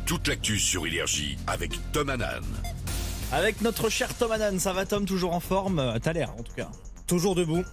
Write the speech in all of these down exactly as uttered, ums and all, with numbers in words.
toute l'actu sur Énergie avec Tom Hanan. Avec notre cher Tom Hanan, ça va Tom, toujours en forme? T'as l'air en tout cas. Toujours debout.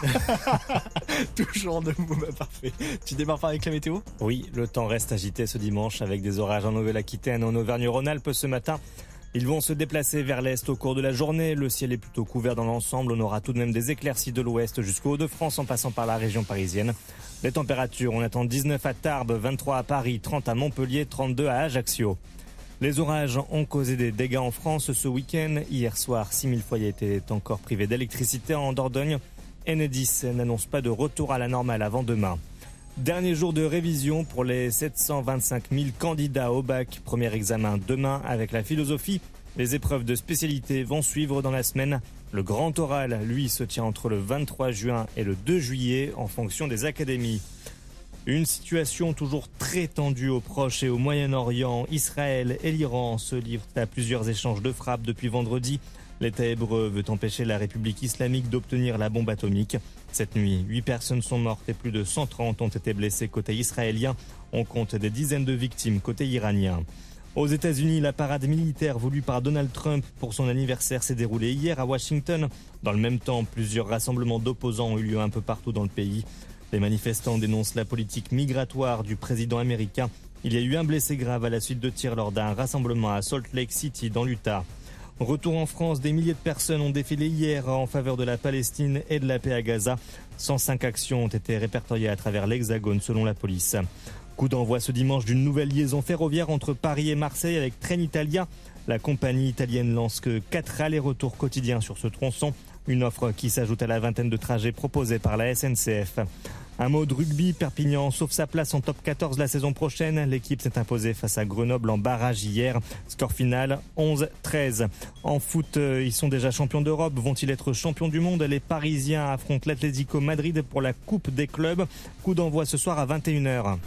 Toujours debout, bah parfait. Tu démarres pas avec la météo? Oui, le temps reste agité ce dimanche avec des orages en Nouvelle-Aquitaine, en Auvergne-Rhône-Alpes ce matin. Ils vont se déplacer vers l'est au cours de la journée. Le ciel est plutôt couvert dans l'ensemble. On aura tout de même des éclaircies de l'ouest jusqu'au Hauts-de-France en passant par la région parisienne. Les températures, on attend dix-neuf à Tarbes, vingt-trois à Paris, trente à Montpellier, trente-deux à Ajaccio. Les orages ont causé des dégâts en France ce week-end. Hier soir, six mille foyers étaient encore privés d'électricité en Dordogne. Enedis n'annonce pas de retour à la normale avant demain. Dernier jour de révision pour les sept cent vingt-cinq mille candidats au bac. Premier examen demain avec la philosophie. Les épreuves de spécialité vont suivre dans la semaine. Le grand oral, lui, se tient entre le vingt-trois juin et le deux juillet en fonction des académies. Une situation toujours très tendue au Proche et au Moyen-Orient. Israël et l'Iran se livrent à plusieurs échanges de frappes depuis vendredi. L'État hébreu veut empêcher la République islamique d'obtenir la bombe atomique. Cette nuit, huit personnes sont mortes et plus de cent trente ont été blessées côté israélien. On compte des dizaines de victimes côté iranien. Aux États-Unis, la parade militaire voulue par Donald Trump pour son anniversaire s'est déroulée hier à Washington. Dans le même temps, plusieurs rassemblements d'opposants ont eu lieu un peu partout dans le pays. Les manifestants dénoncent la politique migratoire du président américain. Il y a eu un blessé grave à la suite de tirs lors d'un rassemblement à Salt Lake City dans l'Utah. Retour en France, des milliers de personnes ont défilé hier en faveur de la Palestine et de la paix à Gaza. cent cinq actions ont été répertoriées à travers l'Hexagone selon la police. Coup d'envoi ce dimanche d'une nouvelle liaison ferroviaire entre Paris et Marseille avec Trenitalia. La compagnie italienne lance que quatre allers-retours quotidiens sur ce tronçon. Une offre qui s'ajoute à la vingtaine de trajets proposés par la S N C F. Un mot de rugby, Perpignan sauve sa place en top quatorze la saison prochaine. L'équipe s'est imposée face à Grenoble en barrage hier. Score final onze treize. En foot, ils sont déjà champions d'Europe. Vont-ils être champions du monde? Les Parisiens affrontent l'Atlético Madrid pour la Coupe des clubs. Coup d'envoi ce soir à vingt et une heures.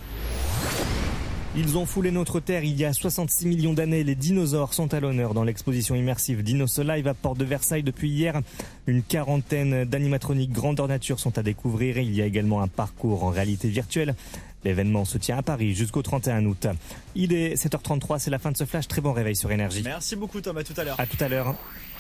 Ils ont foulé notre terre il y a soixante-six millions d'années. Les dinosaures sont à l'honneur dans l'exposition immersive Dinosaur Live à Porte de Versailles depuis hier. Une quarantaine d'animatroniques grandeur nature sont à découvrir. Il y a également un parcours en réalité virtuelle. L'événement se tient à Paris jusqu'au trente et un août. Il est sept heures trente-trois, c'est la fin de ce flash. Très bon réveil sur Énergie. Merci beaucoup Tom, à tout à l'heure. À tout à l'heure.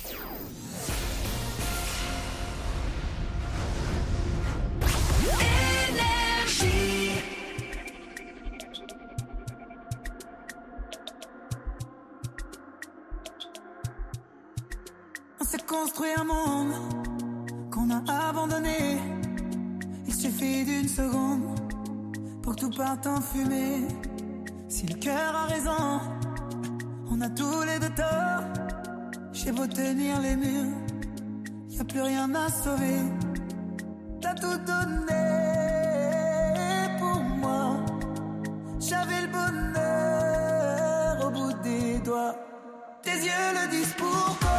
On s'est construit un monde qu'on a abandonné. Il suffit d'une seconde pour que tout parte en fumée. Si le cœur a raison, on a tous les deux tort. J'ai beau tenir les murs, y a plus rien à sauver. T'as tout donné pour moi. J'avais le bonheur au bout des doigts. Tes yeux le disent pourquoi.